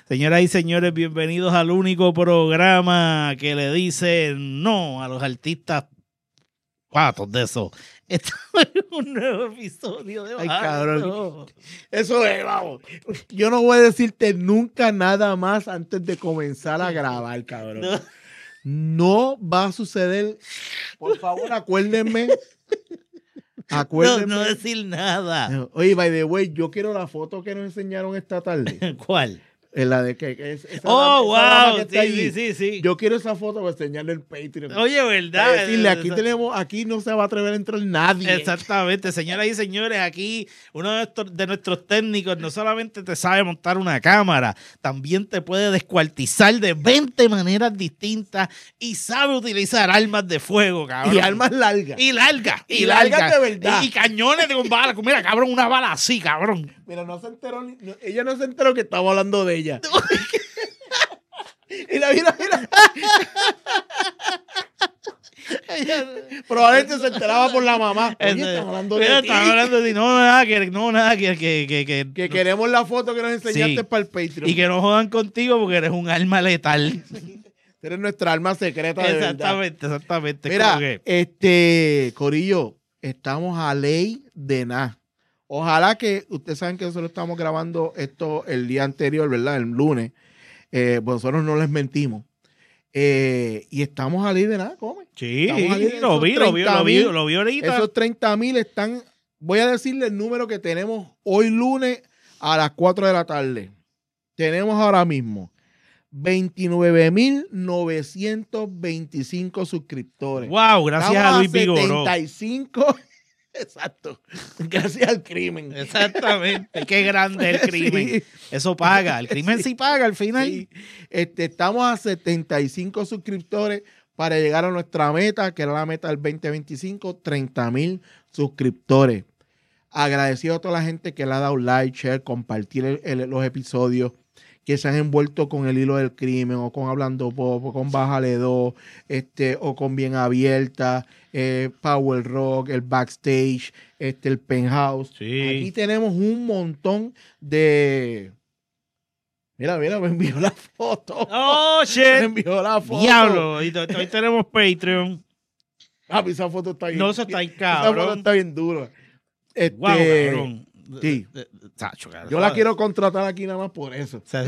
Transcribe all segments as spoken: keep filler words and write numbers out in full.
Señoras y señores, bienvenidos al único programa que le dice no a los artistas patos de eso. Esto es un nuevo episodio de Ay, Bajando. cabrón. Eso es, vamos. Yo no voy a decirte nunca nada más antes de comenzar a grabar, cabrón. No. No va a suceder. Por favor, acuérdenme. No, Acuérdenme. no decir nada. Oye, by the way, yo quiero la foto que nos enseñaron esta tarde. ¿Cuál? En la de que, que es, esa Oh, dama- esa dama wow. que Sí, está allí. sí, sí, sí. Yo quiero esa foto para enseñarle el Patreon. Oye, Para ¿verdad? decirle, aquí Esa- tenemos, aquí no se va a atrever a entrar nadie. Exactamente, señoras y señores, aquí uno de nuestros, de nuestros técnicos no solamente te sabe montar una cámara, también te puede descuartizar de veinte maneras distintas y sabe utilizar armas de fuego, cabrón. Y armas largas. Y largas, y, Y largas largas. de verdad. Y, y cañones de con balas. Mira, cabrón, una bala así, cabrón. Mira, no se enteró, ni- no- ella no se enteró que estamos hablando de ella. Mira, mira, mira. Probablemente se enteraba por la mamá. Oye, Este, estamos hablando mira, de ti. estamos hablando de ti. No, nada, que, no, nada, que, que, que, que, Que queremos la foto que nos enseñaste Sí. para el Patreon. y que no jodan contigo porque eres un arma letal. Eres nuestra arma secreta de verdad. Exactamente, exactamente. Es Mira, como que- este, Corillo, estamos a ley de nada. Ojalá que, ustedes saben que nosotros estamos grabando esto el día anterior, ¿verdad? El lunes. Eh, pues nosotros no les mentimos. Eh, y estamos a ley de nada, come. Sí, Estamos aquí en lo esos vi, lo vi, lo vi, treinta mil, lo vi ahorita. Esos treinta mil están, voy a decirle el número que tenemos hoy lunes a las cuatro de la tarde. Tenemos ahora mismo veintinueve mil novecientos veinticinco suscriptores. Wow, gracias Estamos a Luis Vigoró. setenta y cinco, exacto, gracias al crimen. Exactamente, qué grande el crimen. Sí. Eso paga, el crimen sí, Sí. paga al final. Sí. Este, estamos a setenta y cinco suscriptores para llegar a nuestra meta, que era la meta del veinte veinticinco, treinta mil suscriptores. Agradecido a toda la gente que le ha dado like, share, compartir el- el- los episodios, que se han envuelto con el hilo del crimen, o con Hablando Pop, o con Bájale dos, este, o con Bien Abierta, eh, Power Rock, el Backstage, este, el Penthouse. Sí. Aquí tenemos un montón de... Mira, mira, me envió la foto. Oh, Me shit. envió la foto. Diablo, y to- hoy tenemos Patreon. Ah, esa foto está bien. No, eso está ahí, Esa foto cabrón. está bien dura. Este, Wow, cabrón. sí. Tacho, cabrón. Yo la quiero contratar aquí nada más por eso. O sea,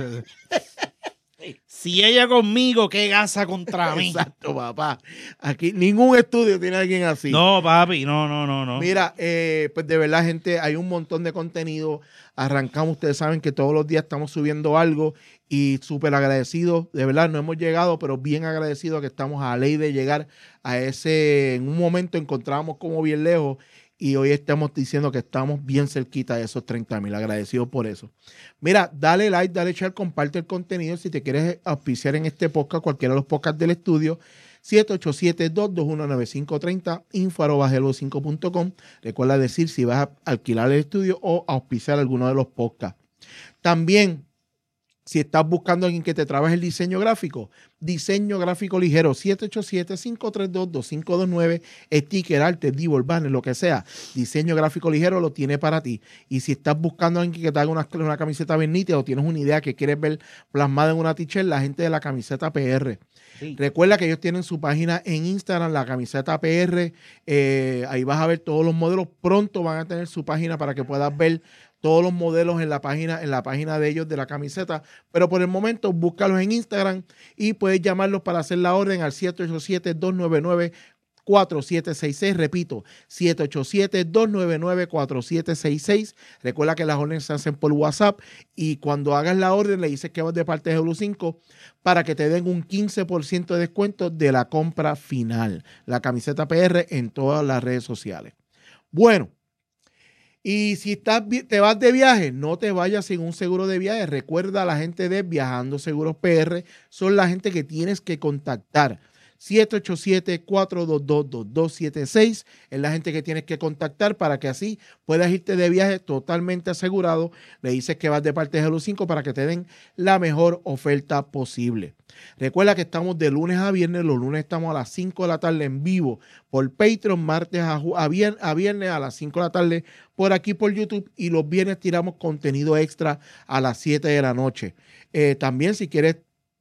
si ella conmigo, ¿qué gasa contra mí? Exacto, papá. Aquí ningún estudio tiene a alguien así. No, papi, no, no, no, no. Mira, eh, pues de verdad, gente, hay un montón de contenido. Arrancamos, ustedes saben que todos los días estamos subiendo algo y súper agradecidos. De verdad, no hemos llegado, pero bien agradecidos que estamos a la ley de llegar a ese. En un momento encontramos como bien lejos y hoy estamos diciendo que estamos bien cerquita de esos treinta mil. Agradecidos por eso. Mira, dale like, dale share, comparte el contenido. Si te quieres auspiciar en este podcast, cualquiera de los podcasts del estudio, siete ocho siete, dos dos uno, nueve cinco tres cero, info arroba hello cinco punto com. Recuerda decir si vas a alquilar el estudio o auspiciar alguno de los podcasts. También, si estás buscando a alguien que te trabaje el diseño gráfico, diseño gráfico ligero, siete ocho siete, cinco tres dos, dos cinco dos nueve, sticker, arte, divo, banner, lo que sea. Diseño gráfico ligero lo tiene para ti. Y si estás buscando a alguien que te haga una, una camiseta bien nítida o tienes una idea que quieres ver plasmada en una t-shirt, la gente de la camiseta P R. Sí. Recuerda que ellos tienen su página en Instagram, la camiseta P R. Eh, ahí vas a ver todos los modelos. Pronto van a tener su página para que puedas ver todos los modelos en la página, en la página de ellos de la camiseta. Pero por el momento, búscalos en Instagram y puedes llamarlos para hacer la orden al siete ocho siete, dos nueve nueve, cuatro siete seis seis. Repito, siete ocho siete, dos nueve nueve, cuatro siete seis seis. Recuerda que las órdenes se hacen por WhatsApp y cuando hagas la orden le dices que vas de parte de Hello cinco para que te den un quince por ciento de descuento de la compra final. La camiseta P R en todas las redes sociales. Bueno, y si estás, te vas de viaje, no te vayas sin un seguro de viaje. Recuerda, la gente de Viajando Seguros P R son la gente que tienes que contactar. siete ocho siete, cuatro dos dos, dos dos siete seis. Es la gente que tienes que contactar para que así puedas irte de viaje totalmente asegurado. Le dices que vas de parte de Hello cinco para que te den la mejor oferta posible. Recuerda que estamos de lunes a viernes. Los lunes estamos a las cinco de la tarde en vivo por Patreon, martes a, a, vier, a viernes a las cinco de la tarde por aquí por YouTube, y los viernes tiramos contenido extra a las siete de la noche. Eh, también si quieres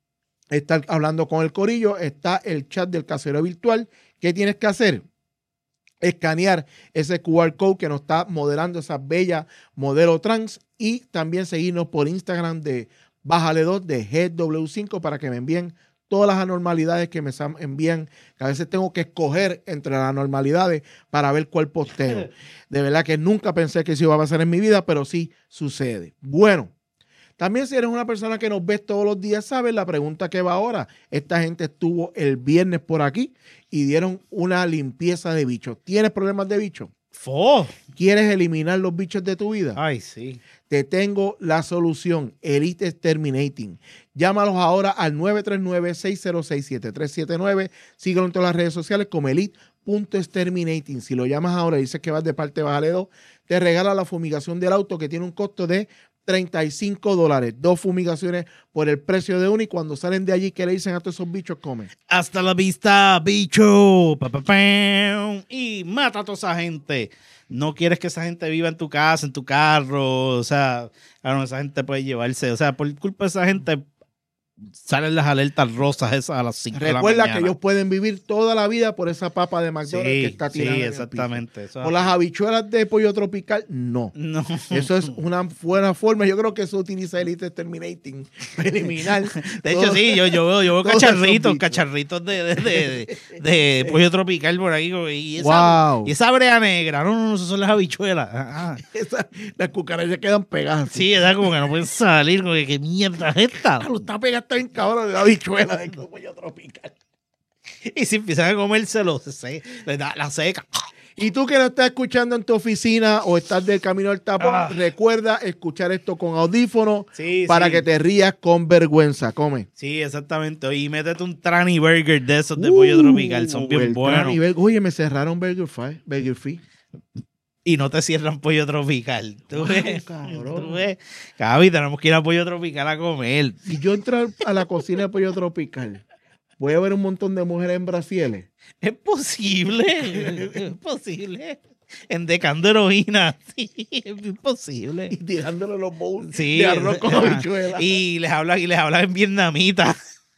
estar hablando con el corillo, está el chat del Casero Virtual. ¿Qué tienes que hacer? Escanear ese Q R code que nos está modelando esa bella modelo trans, y también seguirnos por Instagram de Bájale dos de G W cinco para que me envíen todas las anormalidades que me envían, que a veces tengo que escoger entre las anormalidades para ver cuál posteo. De verdad que nunca pensé que eso iba a pasar en mi vida, pero sí sucede. Bueno, también si eres una persona que nos ves todos los días, sabes la pregunta que va ahora. Esta gente estuvo el viernes por aquí y dieron una limpieza de bichos. ¿Tienes problemas de bichos? ¡Fo! ¿Quieres eliminar los bichos de tu vida? Ay, sí. Te tengo la solución, Elite Exterminating. Llámalos ahora al nueve tres nueve, seis cero seis, siete tres siete nueve. Síguelo en todas las redes sociales como elite punto exterminating. Si lo llamas ahora y dices que vas de parte de Bájale dos, te regala la fumigación del auto, que tiene un costo de treinta y cinco dólares. Dos fumigaciones por el precio de una, y cuando salen de allí, ¿qué le dicen a todos esos bichos? Comen. Hasta la vista, bicho. Pa, pa, pa, y mata a toda esa gente. No quieres que esa gente viva en tu casa, en tu carro. O sea, claro, esa gente puede llevarse. O sea, por culpa de esa gente salen las alertas rosas esas a las cinco de la mañana. Recuerda que ellos pueden vivir toda la vida por esa papa de McDonald's sí, que está tirada. Sí, en el exactamente. piso. Eso Por las habichuelas de pollo tropical, no. No. Eso es una buena forma. Yo creo que eso utiliza Elite Exterminating para eliminar. De hecho, sí, yo, yo veo, yo veo cacharritos, cacharritos de, de, de, de, de pollo tropical por ahí. Y esa, wow. y esa brea negra, no, no, no, esas son las habichuelas. Ah. Esa, las cucarachas quedan pegadas. Sí, es como que no pueden salir, como que qué mierda es esta. Lo está pegado, está bien cabrón de la habichuela de pollo tropical. Y si empiezan a comérselo, se, le da la seca. Y tú que lo estás escuchando en tu oficina o estás del camino al tapón, ah. recuerda escuchar esto con audífonos sí, para sí. que te rías con vergüenza. Come. Sí, exactamente. Y métete un Trani Burger de esos de uh, pollo tropical. Son bien buenos. Oye, me cerraron Burger Fee. Burger Fee. Y no te cierran pollo tropical. ¿Tú wow, ves? Cabrón. ¿Tú ves? Cabi, tenemos que ir a pollo tropical a comer. Si yo entro a la cocina de pollo tropical, voy a ver un montón de mujeres en brasieles. Es posible. Es posible. Endecando heroína. Sí, es imposible. Y tirándole los bowls sí, de arroz con habichuelas. Y les hablan, y les hablan en vietnamita.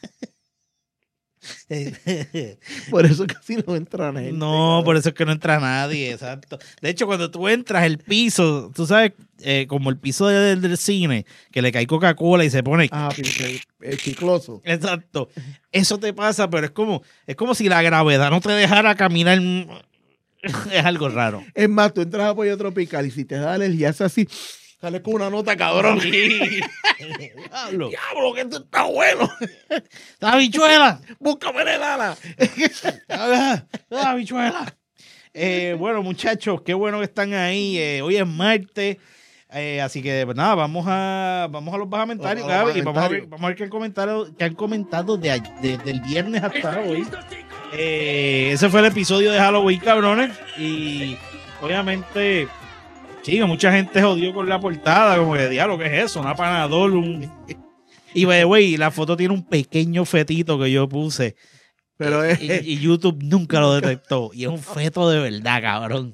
Por eso casi no entra nadie. No, claro. Por eso es que no entra nadie, exacto. De hecho, cuando tú entras, el piso, tú sabes, eh, como el piso de, del cine, que le cae Coca-Cola y se pone... Ah, el, el chicloso. Exacto. Eso te pasa, pero es como, es como si la gravedad no te dejara caminar. Es algo raro. Es más, tú entras a pollo tropical y si te da alergia, es así... Sale con una nota, cabrón. Sí. Diablo. Diablo, que esto está bueno. ¡La habichuela! ¡Búscame la lana! ¡La habichuela! Eh, bueno, muchachos, qué bueno que están ahí. Eh, hoy es martes. Eh, así que, pues nada, vamos a, vamos a los bajamentarios, Gaby, y vamos a ver, vamos a ver qué, comentario, qué han comentado de, de, del viernes hasta hoy. Eh, ese fue el episodio de Halloween, cabrones. Y obviamente... Sí, mucha gente jodió con la portada, como que, diablo, ¿qué es eso? Una Panadol, un... Y, güey, la foto tiene un pequeño fetito que yo puse. Pero es... y, y YouTube nunca lo detectó. Y es un feto de verdad, cabrón.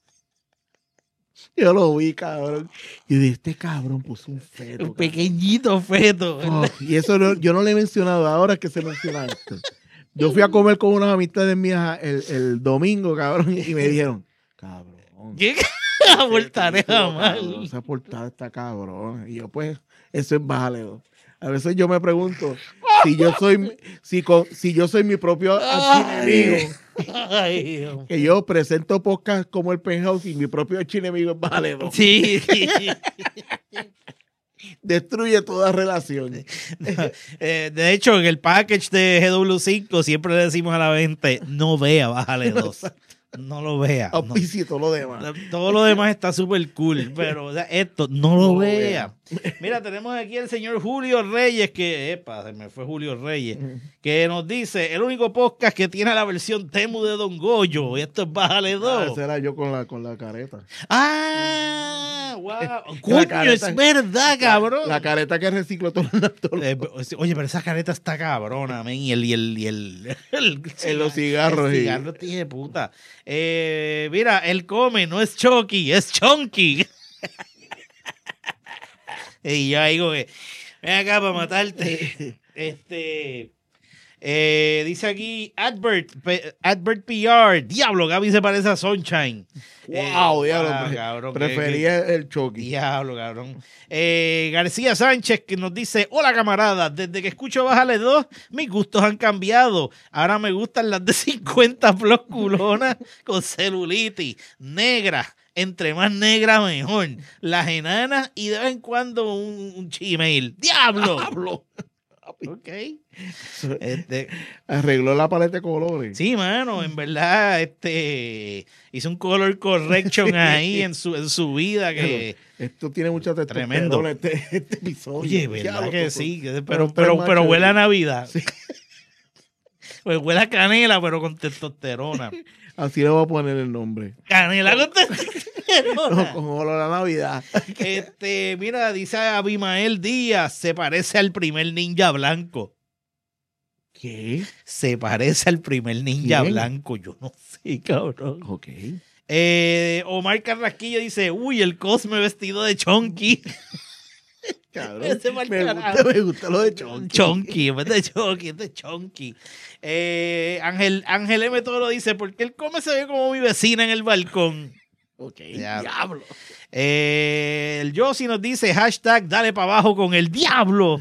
Yo lo vi, cabrón. Y de este cabrón puso un feto. Un cabrón. Pequeñito feto. Oh, y eso no, yo no le he mencionado, ahora que se menciona esto. Yo fui a comer con unas amistades mías el, el domingo, cabrón, y me dijeron, cabrón. ¿Qué? Esa portada jamás. Esa portada está cabrón. Y yo, pues, eso es válido. A veces yo me pregunto si yo soy si, con, si yo soy mi propio archienemigo. Que yo presento podcast como el Penthouse y mi propio archienemigo es válido. Sí. Destruye toda relación. eh, de hecho, en el package de G W cinco siempre le decimos a la gente, no vea, bájale dos. no lo vea. No. Auspicio y todo lo demás. Todo lo demás está súper cool, pero o sea, esto no lo No lo vea. Mira, tenemos aquí al señor Julio Reyes, que, epa, se me fue Julio Reyes, que nos dice, el único podcast que tiene la versión Temu de Don Goyo, y esto es Bájale Ah, dos. ese era yo con la, con la careta. Ah, wow. La Coño, careta- es verdad, cabrón. La, la careta que reciclo todo el Eh, oye, pero esa careta está cabrona, men, y el, y el, y el, el, En los cigarros, El sí. cigarro, tío de puta. Eh, mira, él come, no es Chucky, es Chonky. Y yo digo que, ven acá para matarte. Este, eh, dice aquí, Advert, P- Advert P R, diablo, Gaby se parece a Sunshine. Wow, Eh, diablo, ah, pre- cabrón, que- prefería el Chucky. Diablo, cabrón. Eh, García Sánchez que nos dice, hola camarada, desde que escucho Bájale dos, mis gustos han cambiado. Ahora me gustan las de cincuenta plus culonas con celulitis, negras, entre más negra mejor. Las enanas y de vez en cuando un, un chimail. ¡Diablo! Diablo. Ok. Este, Arregló la paleta de colores. sí, mano, en verdad, este hizo un color correction ahí en su, en su vida que... Esto tiene mucha testosterona, Tremendo. Este, este episodio. Oye, ¿verdad Diablo, que todo- sí? Que- todo- Pero, todo pero, macho, pero huele a ¿verdad? Navidad. Pues huele a canela, pero con testosterona. Así le voy a poner el nombre. Canela con No, testosterona. con olor a Navidad. Este, mira, dice Abimael Díaz, se parece al primer ninja blanco. ¿Qué? Se parece al primer ninja ¿Quién? blanco. Yo no sé, cabrón. Ok. Eh, Omar Carrasquillo dice, uy, el Cosme vestido de Chonky. Cabrón. Ese mal Me carajo. gusta, me gusta lo de Chonky. Chonky, en vez de Chonky, es de Chonky. Eh, Ángel, Ángel M. Toro dice, ¿por qué el come se ve como mi vecina en el balcón? Ok. Diablo. Diablo. Eh, el Yossi nos dice, hashtag, dale para abajo con el diablo.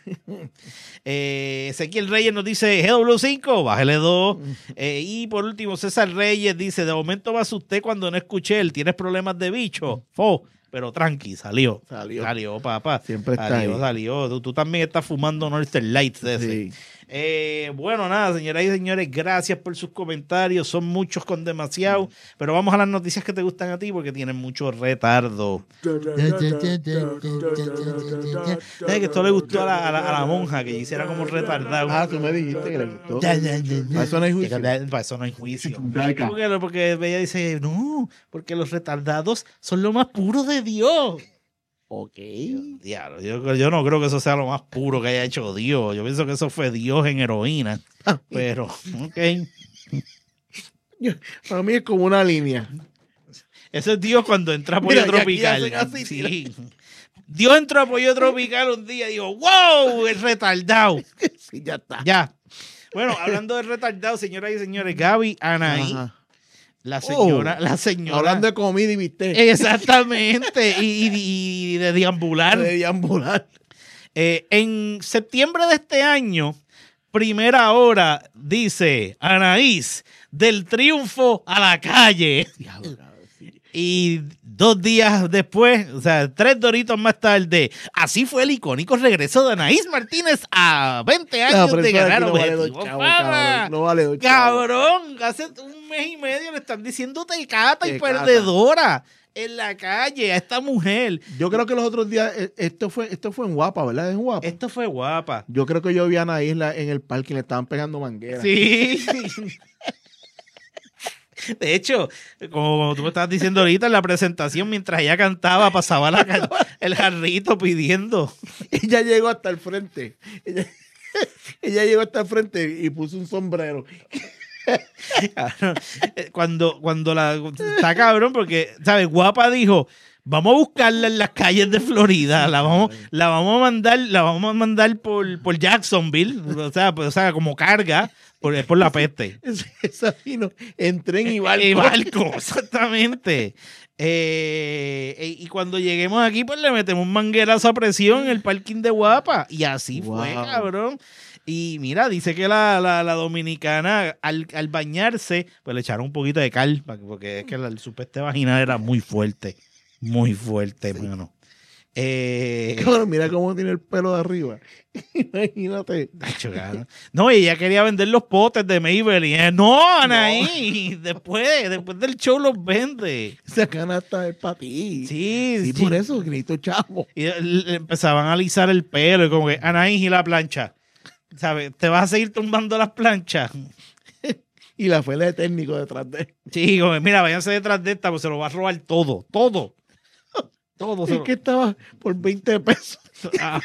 Eh, Ezequiel Reyes nos dice, G W cinco, bájale dos. Eh, y por último, César Reyes dice, de momento me asusté cuando no escuché él, ¿tienes problemas de bicho? Fo, pero tranqui, salió. Salió. Salió, papá. Siempre está Salió, ahí. salió. Tú, tú también estás fumando Northern Lights de ese. Sí. Eh, bueno, nada, señoras y señores, gracias por sus comentarios. Son muchos con demasiado. Pero vamos a las noticias que te gustan a ti porque tienen mucho retardo. ¿Sabes que esto le gustó a la, a la, a la monja que hiciera como retardado? Ah, tú me dijiste que le gustó. Ya, ya, ya, ya. Para eso no hay juicio. Para eso no hay juicio. Porque, porque ella dice, no, porque los retardados son lo más puro de Dios. Ok. Diablo, yo, yo no creo que eso sea lo más puro que haya hecho Dios. Yo pienso que eso fue Dios en heroína. Pero, ok. Para mí es como una línea. Eso es Dios cuando entra a Pollo Mira, y aquí Tropical. hacen así, Sí. Dios entró a Pollo Tropical un día y dijo, wow, es retardado. Sí, ya está. Ya. Bueno, hablando de retardado, señoras y señores, Gaby Anaí, Ajá. la señora, la señora. Hablando de comida y bistec. Exactamente. Y, y- y de deambular. De deambular. Eh, en septiembre de este año, primera hora, dice Anaís, del triunfo a la calle. Diablo, cabrón, sí. Y dos días después, o sea, tres doritos más tarde, así fue el icónico regreso de Anaís Martínez a veinte No, años pero de eso de aquí ganar no vale dos Objetivo chavos, Fama. cabrón. No vale dos chavos. Cabrón, hace un mes y medio le están diciendo tecata y Tecata. perdedora en la calle a esta mujer. Yo creo que los otros días, eh, esto fue, esto fue en Guapa, ¿verdad? En Guapa. Esto fue guapa. Yo creo que yo vi a Anaís en, la- en el parque y le estaban pegando mangueras. Sí. De hecho, como, como tú me estabas diciendo ahorita en la presentación, mientras ella cantaba, pasaba la can- el jarrito pidiendo. Ella llegó hasta el frente. Ella, ella llegó hasta el frente y puso un sombrero. Cuando, cuando la... Está cabrón porque, ¿sabes? Guapa dijo, vamos a buscarla en las calles de Florida, la vamos, la vamos a mandar, la vamos a mandar por, por Jacksonville, o sea, pues, o sea, como carga, por, por la peste. Esa vino en tren y barco. Y barco, exactamente. Eh, y cuando lleguemos aquí, pues le metemos un manguerazo a presión en el parking de Guapa. Y así fue, Wow. cabrón. Y mira, dice que la, la, la dominicana al, al bañarse, pues le echaron un poquito de cal, porque es que la- el su peste vaginal era muy fuerte. Muy fuerte, Sí. hermano. Eh, Cabrón, mira cómo tiene el pelo de arriba. Imagínate. Tacho, cabrón. No, y ella quería vender los potes de Maybelline. Eh, No, Anaí. Después, después del show los vende. Esa canasta es para ti. Sí, Sí, sí. por eso, grito chavo. Y le empezaban a alisar el pelo y como que, Anaí, y la plancha. ¿Sabes? ¿Te vas a seguir tumbando las planchas? Y la fue de técnico detrás de él. Sí, como, mira, váyanse detrás de esta, pues se lo va a robar todo, todo. Todo. se Es lo- que estaba por veinte pesos. Ah,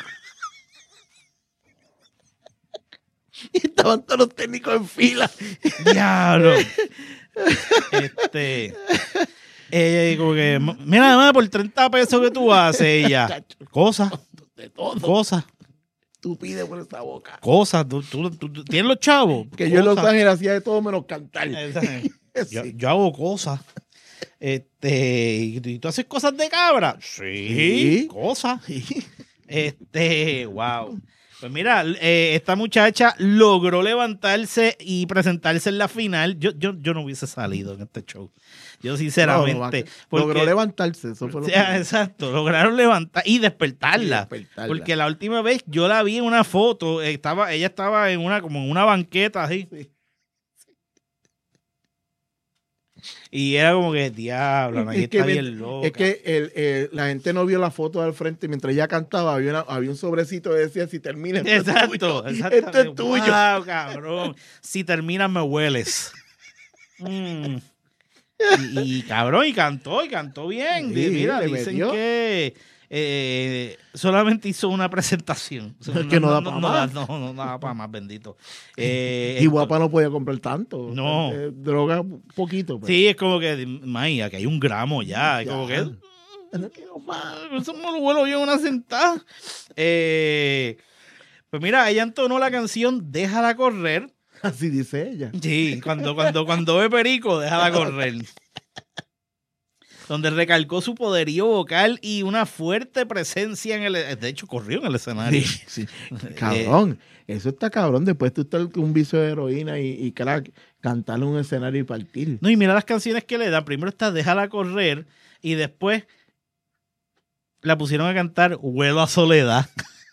Y estaban todos los técnicos en fila. diablo. Este. Ella como que, mira, mamá, por treinta pesos que tú haces, ella. Cosas, De todo. cosas, Tú pides por esa boca. cosas. Tú, tú, tú- tú tienes los chavos. Que yo en Los Cosas. Ángeles hacía de todo menos cantar. Yo, Sí. yo hago cosas. Este, ¿y tú- y tú haces cosas de cabra? Sí, Sí. cosas. Este, wow. Pues mira, eh, esta muchacha logró levantarse y presentarse en la final. Yo, yo, yo no hubiese salido en este show. Yo sinceramente. No, no, porque- logró levantarse. Eso fue lo o sea, que- exacto, lograron levantar y despertarla. y despertarla. Porque la última vez yo la vi en una foto, eh, estaba, ella estaba en una, como en una banqueta así. Sí. Y era como que, diablo, ahí Es que está me- bien loca. Es que el, el- la gente no vio la foto del frente mientras ella cantaba. Había, una- había un sobrecito que decía: si termina, esto es Exacto, tuyo. exacto. Esto es tuyo. Wow, cabrón. Si terminas, me hueles. Mm. Y, y, cabrón, y cantó, y cantó bien. Sí, Mira, le dicen metió. que eh, solamente hizo una presentación. O sea, Es que no da pa' no, más. No, no, no da para más, bendito. Eh, Y guapa no podía comprar tanto. No. Eh, droga, poquito. Pero. Sí, es como que, Maya, que hay un gramo ya. Es Ya. como que, No quiero más. eso me lo vuelo yo en una sentada. Eh, pues mira, ella entonó la canción Déjala correr. Así dice ella. Sí, cuando, cuando, cuando ve perico, déjala correr. Donde recalcó su poderío vocal y una fuerte presencia en el... De hecho, corrió en el escenario. Sí, sí. Cabrón. Eso está cabrón. Después tú estás con un vicio de heroína y, y crack, cantarle un escenario y partir. No, y mira las canciones que le dan. Primero está Déjala correr y después la pusieron a cantar Huelo a soledad.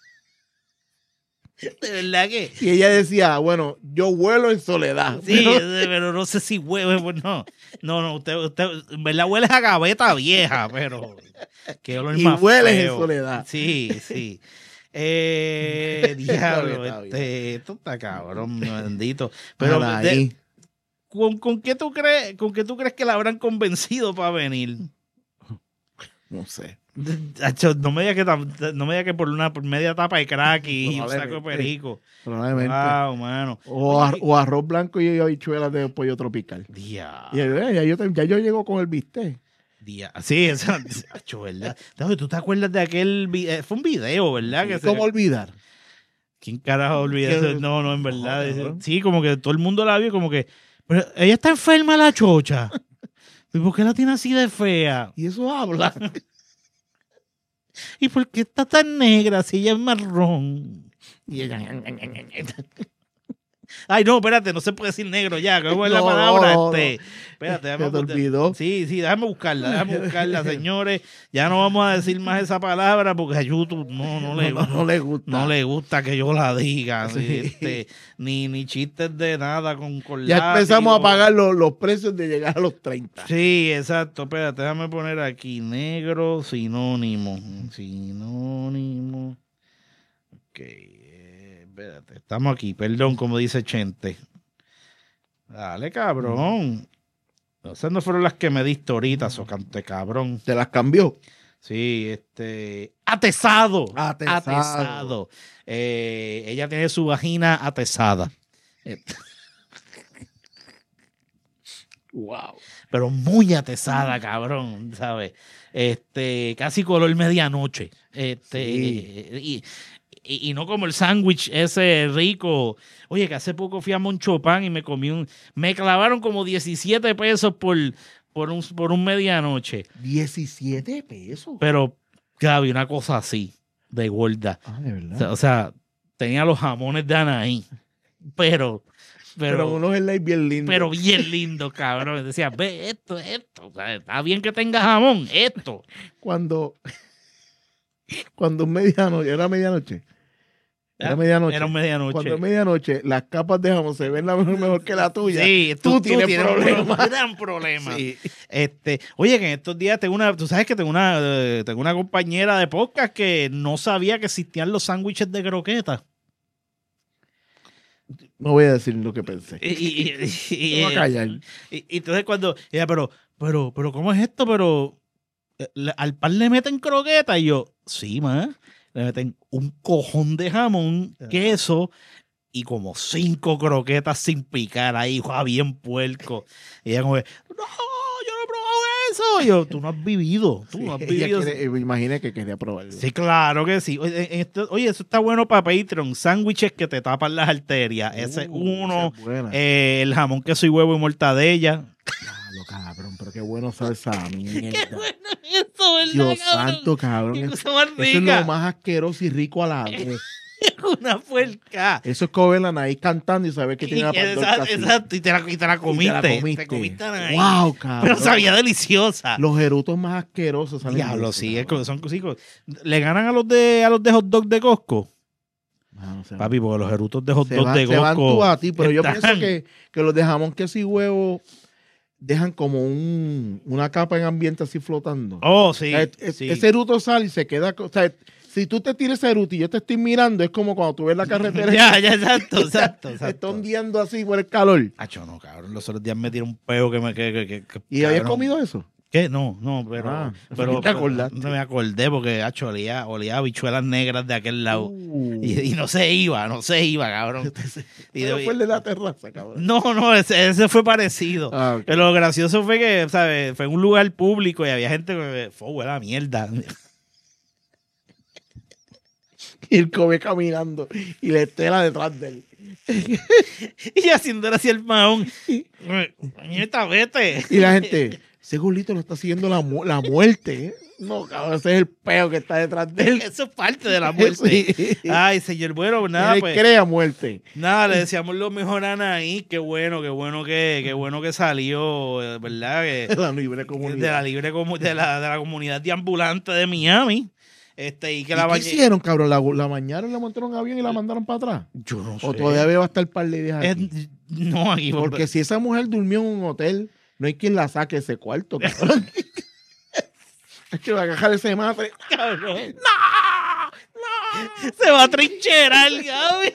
De verdad que... Y ella decía: bueno, yo vuelo en soledad. Sí, Pero- pero no sé si huele, pues no. No, no, usted, usted, en verdad huele a gaveta vieja, pero que olor y más hueles en feo. soledad. Sí, sí. Eh, diablo, Está bien. este, esto está cabrón, bendito. Pero Para de- ahí. ¿con, con qué tú crees, con qué tú crees que la habrán convencido para venir? No sé. Acho, no me digas que tam- no me digas que por una por media tapa de crack y un saco de Probablemente. perico. Probablemente. Wow, mano. O, ar- Oye, o arroz blanco y habichuelas de pollo tropical. dia- Y eh, ya, yo, te- ya yo llego con el bistec. Día. Sí, eso, acho, ¿verdad? Entonces, ¿tú te acuerdas de aquel vi- eh, fue un video, ¿verdad? Que se- ¿Cómo olvidar? ¿Quién carajo olvida eso? ¿Qué? No, no, en verdad. No, ese- cabrón. sí, como que todo el mundo la vio, como que. Pero ella está enferma, la chocha. ¿Y por qué la tiene así de fea? Y eso habla. ¿Y por qué está tan negra si ella es marrón? Y ella. Ay, no, espérate, no se puede decir negro ya. ¿Cómo es la No, palabra? no, este, Espérate, déjame Se te olvidó. Sí, sí, déjame buscarla, déjame buscarla, señores. Ya no vamos a decir más esa palabra porque a YouTube no, no le No, no le gusta. no le gusta que yo la diga, Sí. este, ni, ni chistes de nada con, con Ya empezamos a látigo. pagar los, los precios de llegar a los treinta. Sí, exacto. Espérate, déjame poner aquí negro sinónimo. Sinónimo. Ok, eh, espérate, estamos aquí, perdón, como dice Chente. Dale, cabrón. Esas no fueron las que me diste ahorita, socante, cabrón. ¿Te las cambió? Sí, este. Atesado. Atesado. Atesado. Eh, ella tiene su vagina atesada. Wow. Pero muy atesada, cabrón, ¿sabes? Este, casi color medianoche. Este, Sí. y, y, y no como el sándwich ese rico. Oye, que hace poco fui a Monchopan y me comí un. Me clavaron como diecisiete pesos por, por, un, por un medianoche. diecisiete pesos. Pero, Gaby, una cosa así, de gorda. Ah, de O verdad. sea, o sea, tenía los jamones de Anaí. Pero, Pero, pero, unos slides bien lindos. pero bien lindo, cabrón. Decía, ve esto, esto. O sea, está bien que tenga jamón, esto. Cuando, Cuando es medianoche, era medianoche. Era medianoche. Era medianoche. Cuando es medianoche, las capas de jamón se ven la mejor, mejor que la tuya. Sí, tú, tú, tú tienes, tienes problemas. un gran problema. Sí. Este, oye, que en estos días tengo una, tú sabes que tengo una, eh, tengo una compañera de podcast que no sabía que existían los sándwiches de croqueta. No voy a decir lo que pensé. Y, y, y, y, Me voy a callar. y- y entonces cuando, ella, pero, pero, pero, ¿cómo es esto? Pero eh, le- al pan le meten croqueta. Y yo, sí, man. Le meten un cojón de jamón, queso y como cinco croquetas sin picar ahí, ¡guau! Bien puerco. Y ella como, no, yo no he probado eso. Y yo, tú no has vivido, tú Sí, no has ella vivido. quiere- me imaginé que quería probarlo. Sí, claro que sí. Oye, en esto- oye, eso está bueno para Patreon. Sándwiches que te tapan las arterias. Ese es Uh, uno. esa es buena. Eh, el jamón, queso y huevo y mortadella. Diablo, cabrón, pero qué bueno sabe esa mierda. Qué bueno eso, ¿verdad, Dios cabrón? santo, cabrón. Qué Eso cosa más es rica. lo más asqueroso y rico a la vez. Una puerca. Eso es como ver la nariz cantando y saber que tiene la Exacto, pandorca así. exacto, y te la, y te la comiste. Y te la comiste. Te comiste la nariz. Wow, cabrón. Pero sabía deliciosa. Los erutos más asquerosos salen de Diablo, eso, sí, es cabrón. que son cositos. Le ganan a los de a los de hot dog de Costco. Ah, no sé. Papi, porque los erutos de hot se dog van, de se van Costco. tú a ti, pero yo están- pienso que, que los de jamón, queso y huevo dejan como un, una capa en ambiente así flotando. Oh, sí. O sea, es- sí. Ese eruto sale y se queda. O sea, si tú te tiras ese eruto y yo te estoy mirando, es como cuando tú ves la carretera. Ya, ya, exacto, exacto. Se exacto. está hundiendo así por el calor. Acho, no, cabrón. Los otros días me tiré un peo que me. Que, que, que- que- ¿Y habías cabrón. comido eso? ¿Qué? No, no, pero. Ah, pero ¿te acordaste? No me acordé porque, acho, olía, olía a habichuelas negras de aquel lado. Uh. Y, y no se iba, no se iba, cabrón. Y Pero de- fue el de la terraza, cabrón. no, no, ese, ese fue parecido. Ah, ok. Pero lo gracioso fue que, ¿sabes? Fue en un lugar público y había gente que fue, huele a mierda. Y él come caminando y la estela detrás de él. Y haciéndole así el mahón. Nieta, vete. Y la gente, ese golito lo está siguiendo la, mu- la muerte. ¿eh? No, cabrón, ese es el peo que está detrás de él. Eso es parte de la muerte. Sí. Ay, señor, bueno, nada, Él pues. crea muerte. Nada, le deseamos lo mejor a Anaí. Qué bueno, qué bueno que, qué bueno que salió, eh, ¿verdad? Que, La libre de comunidad. la libre comu- de la, de la comunidad de ambulante de Miami. Este, y que ¿Y la qué bañe- hicieron, cabrón? ¿La, la bañaron, la montaron en avión y la mandaron para atrás? Yo no sé. ¿O todavía va a estar par de días aquí? Es- no, aquí. Porque si esa mujer durmió en un hotel, no hay quien la saque de ese cuarto, cabrón. Es que va a agarrar ese matre. Cabrón. ¡No! Se va a trincherar, Gaby.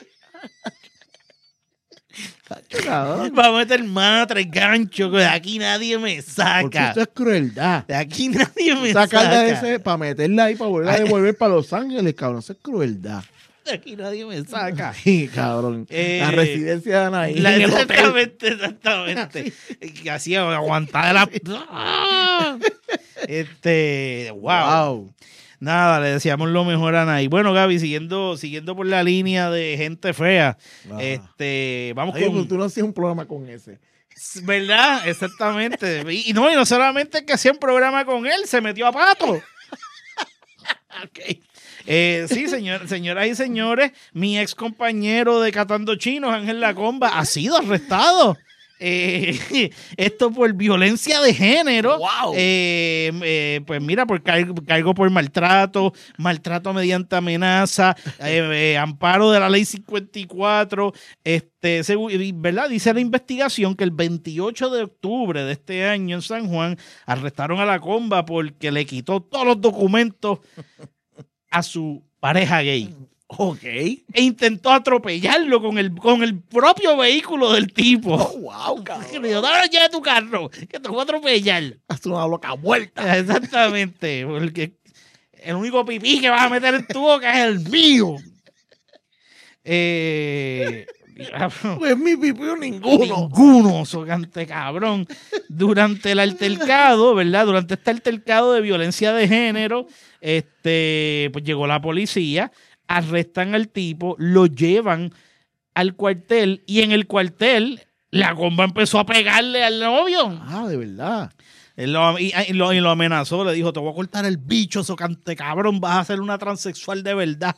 Cabrón. Va a meter matre, gancho, que de aquí nadie me Porque saca. esto es crueldad. De aquí nadie me Sacarla de saca. ese para meterla ahí para volver a devolver para Los Ángeles, cabrón. Eso es crueldad. De aquí nadie me saca. Sí, cabrón. Eh, la residencia de Anaí. La- en el hotel. exactamente, exactamente. Que hacía aguantar la. Este, wow. Wow. Nada, le deseamos lo mejor a Anaí. Bueno, Gaby, siguiendo, siguiendo por la línea de gente fea, Ah. este, vamos Oye, con. pues tú no hacías un programa con ese. ¿Verdad? Exactamente. Y, y no, y no solamente que hacía un programa con él, se metió a pato. Eh, sí, señor, señoras y señores, mi ex compañero de Catando Chinos, Ángel Lacomba, ha sido arrestado. Eh, esto por violencia de género. Wow. Eh, eh, pues mira, por cargo, cargo por maltrato, maltrato mediante amenaza, eh, eh, amparo de la ley cincuenta y cuatro. Este, segu- ¿verdad? Dice la investigación que el veintiocho de octubre de este año en San Juan arrestaron a Lacomba porque le quitó todos los documentos a su pareja gay. Ok. E intentó atropellarlo con el, con el propio vehículo del tipo. Oh, wow, Le cabrón. dijo, dale ya tu carro, que te voy a atropellar. Haz una loca vuelta. Exactamente, porque el único pipí que vas a meter en tu boca es el mío. Eh, Pues mi pipio ninguno. Ninguno, socante cabrón. Durante el altercado, ¿verdad? Durante este altercado de violencia de género, este, pues llegó la policía, arrestan al tipo, lo llevan al cuartel y en el cuartel la comba empezó a pegarle al novio. Ah, de verdad. Él lo, y, y lo, y lo amenazó, le dijo, te voy a cortar el bicho, socante cabrón, vas a ser una transexual de verdad.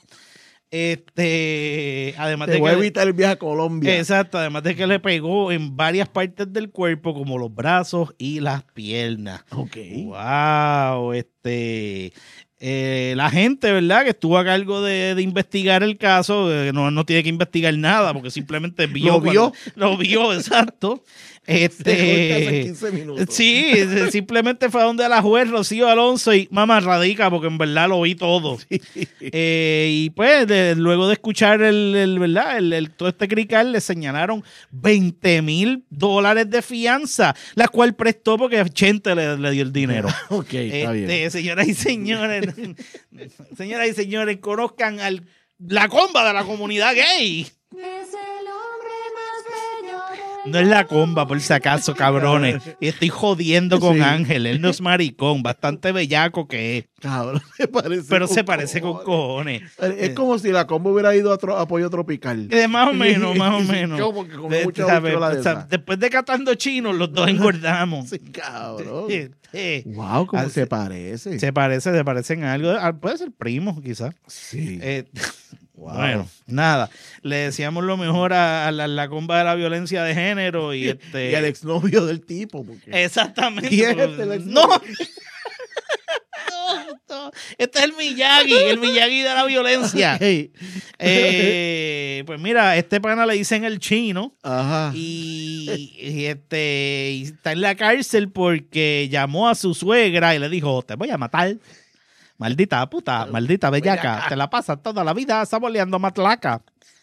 Este, además Te de voy que a evitar el viaje a Colombia. exacto, además de que le pegó en varias partes del cuerpo, como los brazos y las piernas. Ok. Wow, este, Eh, la gente, ¿verdad? Que estuvo a cargo de, de investigar el caso, eh, no, no tiene que investigar nada porque simplemente vio. ¿Lo vio? Cuando, lo vio, exacto. Este, quince minutos. Sí, simplemente fue a donde la juez Rocío Alonso y mamá radica porque en verdad lo vi todo. Sí. Eh, y pues de, luego de escuchar el, el ¿verdad? El, el, todo este crical le señalaron veinte mil dólares de fianza, la cual prestó porque Chente le, le dio el dinero. Ok, está este, bien. Señoras y señores, señoras y señores, conozcan al la comba de la comunidad gay. No es la comba, por si acaso, cabrones. Y estoy jodiendo con sí. Ángel. Él no es maricón, bastante bellaco que es. Cabrón, se parece Pero se parece cojones. con cojones. Es como si la comba hubiera ido a, tro- a Pollo Tropical. Eh, más o menos, más o menos. Como que con de, mucha sabe, de sabe, después de catando chinos, los dos engordamos. Sí, cabrón. Sí, sí. Wow, ¿cómo Así, se parece? Se parece, se parecen a algo. Puede ser primo, quizás. Sí. Eh, Wow. Bueno, nada, le decíamos lo mejor a, a, la, a la comba de la violencia de género y este... Y al exnovio del tipo. Porque... Exactamente. ¿Y es este el no. no, no, este es el Miyagi, el Miyagi de la violencia. Okay. Eh, pues mira, este pana le dicen el chino. Ajá. Y, y este y está en la cárcel porque llamó a su suegra y le dijo, te voy a matar. Maldita puta, maldita bellaca, te la pasas toda la vida saboleando matlaca.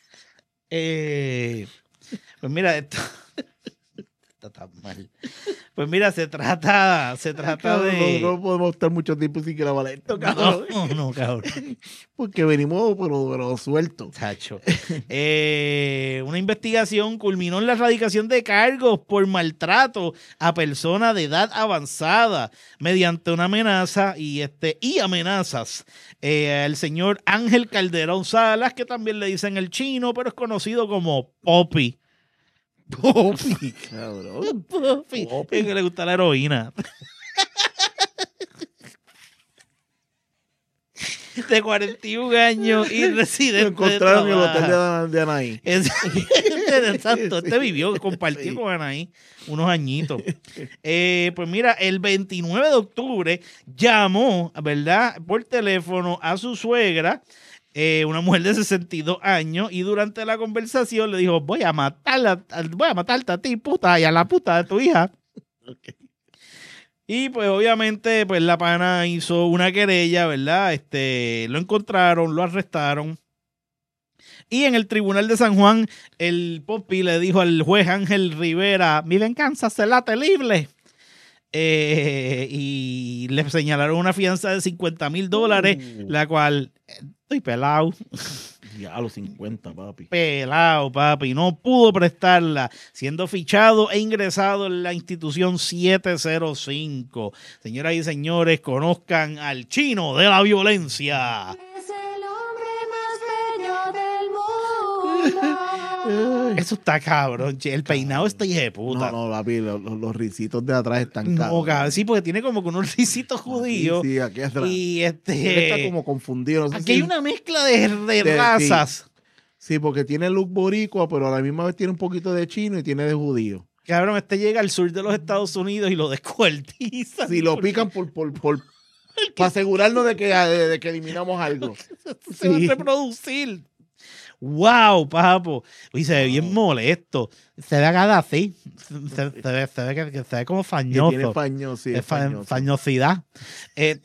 Eh, pues mira, esto está tan mal. Pues mira, se trata, se trata cabrón, de... No, no podemos estar mucho tiempo sin grabar esto, cabrón. No, no, cabrón. Porque venimos pero, pero sueltos. Tacho. Eh, una investigación culminó en la erradicación de cargos por maltrato a personas de edad avanzada mediante una amenaza y, este, y amenazas. Eh, el señor Ángel Calderón Salas, que también le dicen el chino, pero es conocido como Poppy. Poppy, cabrón. Poppy. Poppy. Es que le gusta la heroína. De cuarenta y un años y residente. Lo encontraron en el hotel de, de Anaí. Es, exacto, este vivió, compartió sí. con Anaí unos añitos. Eh, pues mira, el veintinueve de octubre llamó, ¿verdad?, por teléfono a su suegra, eh, una mujer de sesenta y dos años, y durante la conversación le dijo, voy a matarla, voy a matarte a ti, puta, y a la puta de tu hija. Okay. Y pues obviamente pues la pana hizo una querella, ¿verdad? Este, lo encontraron, lo arrestaron. Y en el tribunal de San Juan, el Poppy le dijo al juez Ángel Rivera, mi venganza será terrible. Eh, y le señalaron una fianza de cincuenta mil dólares, uh. la cual estoy pelado. Ya a los cincuenta, papi. Pelado, papi. No pudo prestarla, siendo fichado e ingresado en la institución siete cero cinco. Señoras y señores, conozcan al chino de la violencia. Es el hombre más bello del mundo. Eso está cabrón, el peinado está hijo de puta. No, no, papi, los, los, los risitos de atrás están cabros. No, cabrón, sí, porque tiene como que unos risitos judíos. Sí, sí, aquí atrás. Y este... Él está como confundido. No sé aquí si hay una mezcla de, de, de razas. Sí. sí, porque tiene look boricua, pero a la misma vez tiene un poquito de chino y tiene de judío. Cabrón, este llega al sur de los Estados Unidos y lo descuartizan. Sí, lo pican por... por, por para asegurarnos de que, de, de que eliminamos algo. Se sí. va a reproducir. ¡Wow, papo! Uy, se ve bien molesto. Se ve acá así. Se, se, ve, se, ve, que, se ve como fañoso. Que tiene faño, sí, es fa, fañosidad. Eh,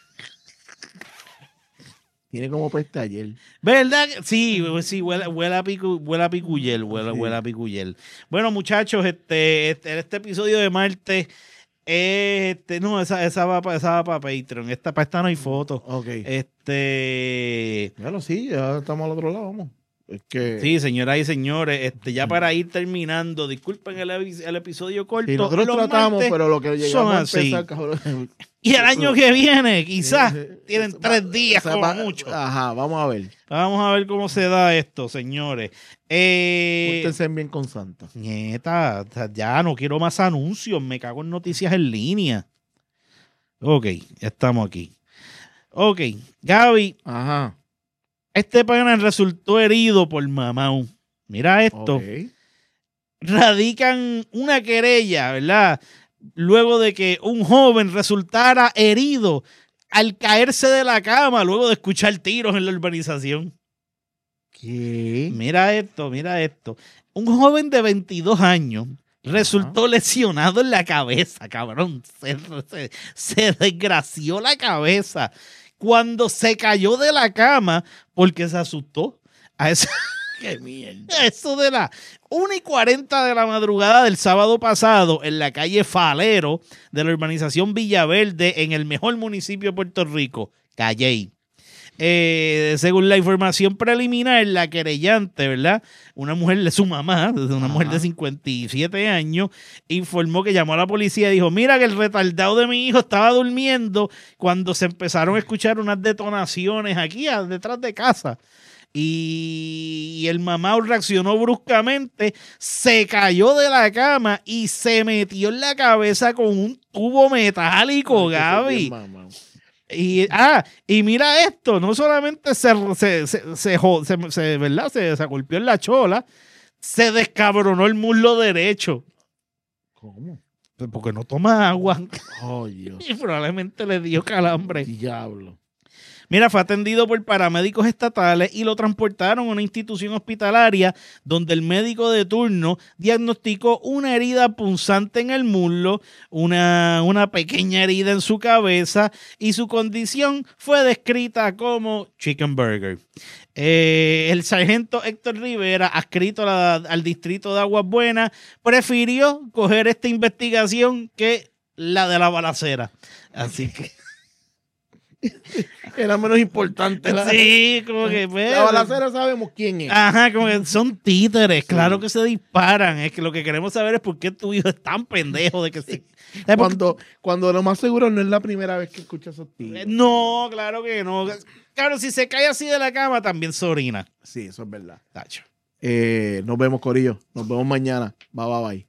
tiene como peste ayer. ¿Verdad? Sí, sí, huele, huele a picu, huele a picuyel, huele, sí. huele a picuyel. Bueno, muchachos, este, este, este episodio de martes, este, no, esa, esa va para esa va para Patreon. Esta, para esta no hay fotos. Ok. Este. Bueno, sí, ya estamos al otro lado, vamos. Es que... Sí, señoras y señores, este, ya para ir terminando, disculpen el, el episodio corto. Sí, nosotros tratamos, pero lo que llegamos a empezar, cabrón. Y el año que viene, quizás, tienen eso, tres días eso, como va, mucho. Ajá, vamos a ver. Vamos a ver cómo se da esto, señores. Eh, Pórtense bien con Santa. Nieta, ya no quiero más anuncios, me cago en noticias en línea. Ok, ya estamos aquí. Ok, Gaby. Ajá. Este pana resultó herido por Mamau. Mira esto. Okay. Radican una querella, ¿verdad? Luego de que un joven resultara herido al caerse de la cama luego de escuchar tiros en la urbanización. ¿Qué? Mira esto, mira esto. Un joven de veintidós años resultó Ajá. lesionado en la cabeza, cabrón. Se, se, se desgració la cabeza cuando se cayó de la cama porque se asustó. A eso, ¡Qué mierda! Eso de la una y cuarenta de la madrugada del sábado pasado en la calle Falero de la urbanización Villaverde en el mejor municipio de Puerto Rico, Calley. Eh, según la información preliminar, la querellante, ¿verdad? Una mujer de su mamá, una Ajá. mujer de cincuenta y siete años, informó que llamó a la policía y dijo, mira que el retardado de mi hijo estaba durmiendo cuando se empezaron a escuchar unas detonaciones aquí detrás de casa. Y el mamá reaccionó bruscamente, se cayó de la cama y se metió en la cabeza con un tubo metálico, Gaby. Y, ah, y mira esto, no solamente se, se, se, se, se, se, ¿verdad? se, se golpeó en la chola, se descabronó el muslo derecho. ¿Cómo? Porque no toma agua. Oh, Dios. Y probablemente le dio calambre. Diablo. Mira, fue atendido por paramédicos estatales y lo transportaron a una institución hospitalaria donde el médico de turno diagnosticó una herida punzante en el muslo, una, una pequeña herida en su cabeza y su condición fue descrita como chicken burger. Eh, el sargento Héctor Rivera, adscrito a la, al distrito de Aguas Buenas, prefirió coger esta investigación que la de la balacera. Así que... Era menos importante. La, sí, como que... Pues, la balacera sabemos quién es. Ajá, como que son títeres. Sí. Claro que se disparan. Es que lo que queremos saber es por qué tu hijo es tan pendejo de que se... Cuando, cuando lo más seguro no es la primera vez que escucha esos tiros. No, claro que no. Claro, si se cae así de la cama, también se orina. Sí, eso es verdad. Tacho. Eh, nos vemos, corillo. Nos vemos mañana. Bye, bye, bye.